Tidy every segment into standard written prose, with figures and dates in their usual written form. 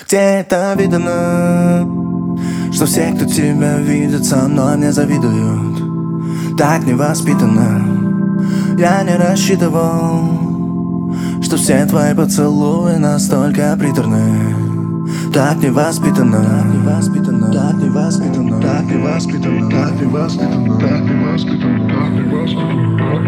Где это видно, что все, кто тебя видит, со мной мне завидуют? Так невоспитанно. Я не рассчитывал, что все твои поцелуи настолько приторны. Так невоспитанно, так невоспитанно, так невоспитанно, так невоспитанно, так невоспитанно, так невоспитанно, так невоспитанно, так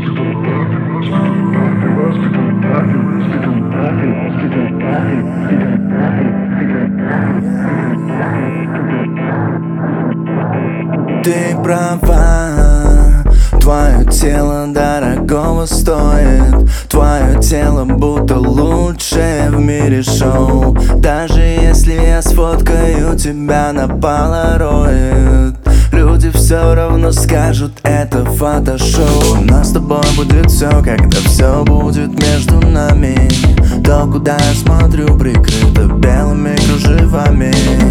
невоспитанно. Ты права, твое тело дорогого стоит. Твое тело будто лучшее в мире шоу. Даже если я сфоткаю тебя на полароид, люди все равно скажут, это фотошоу. У нас с тобой будет все, когда все будет между нами. То, куда я смотрю, прикрыто белыми кружевами.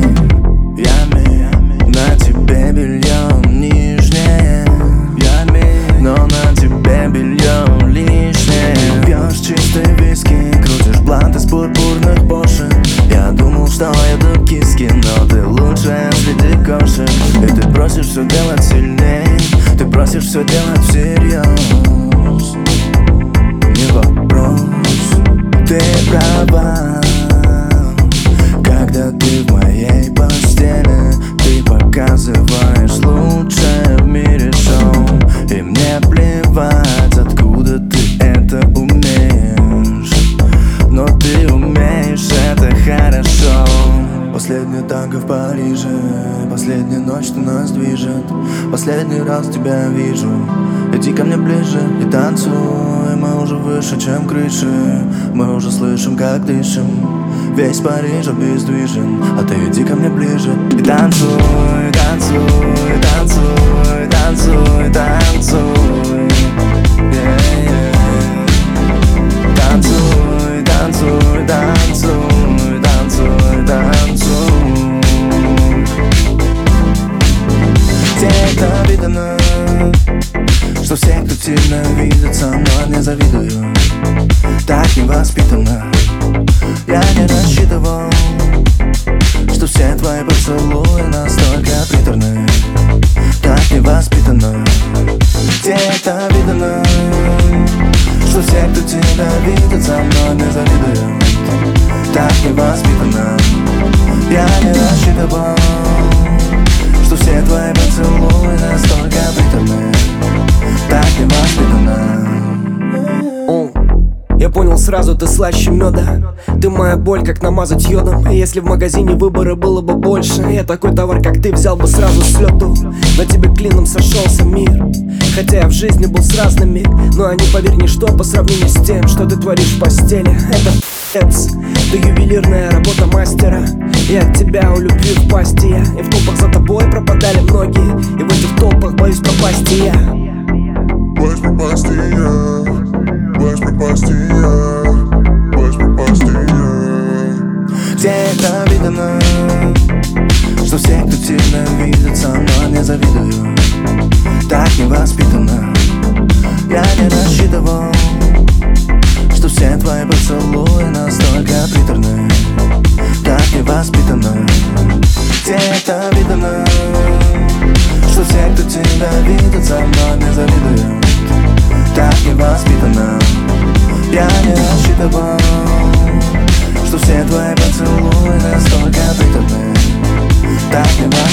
На тебе белье нижнее, но на тебе белье лишнее. Пьешь чистый виски, крутишь блант из пурпурных бошек. Я думал, что еду киски, но ты лучшая среди кошек. И ты просишь все делать сильней, ты просишь все делать всерьез. Не вопрос, ты права. Когда ты в моей постели, ты показываешь лучшее в мире шоу. И мне плевать, откуда ты это умеешь, но ты умеешь, это хорошо. Последний танго в Париже, последняя ночь, что нас движет. Последний раз тебя вижу, иди ко мне ближе и танцуй. Мы уже выше, чем крыши, мы уже слышим, как дышим. Весь Париж обездвижен, а ты иди ко мне ближе и танцуй, танцуй, танцуй, танцуй, танцуй, танцуй, танцуй, танцуй, танцуй, танцуй. Где это видно, что все, кто тебя видит, со мной не завидуют? Так невоспитанно. Я не рассчитывал, что все твои поцелуи настолько приторны. Так невоспитанно. Где это видно, что все, кто тебя видит, со мной не завидуют? Так невоспитанно. Я не рассчитывал, что все твои поцелуи настолько приторны. Так невоспитанно. Я понял сразу, ты слаще меда. Ты моя боль, как намазать йодом. И если в магазине выбора было бы больше, я такой товар, как ты, взял бы сразу с лету. На тебе клином сошелся мир, хотя я в жизни был с разными. Но они, поверь, ничто по сравнению с тем, что ты творишь в постели. Это пи***ц, ты ювелирная работа мастера. И от тебя у любви в пасти я. И в толпах за тобой пропадали многие, и в этих толпах боюсь пропасть и я. Боюсь пропасть и я. Боюсь пропасть и я. Боюсь пропасть и я. Где это видно, что все, кто тебя видит, со мной не завидуют? Так невоспитанно. Я не рассчитывал, что все твои поцелуи настолько приторны. Так невоспитанно. Где это видно, что все, кто тебя видит, со мной не завидуют? Так невоспитанно. Я не рассчитывал, что все твои поцелуи настолько приторны. Так невоспитанно.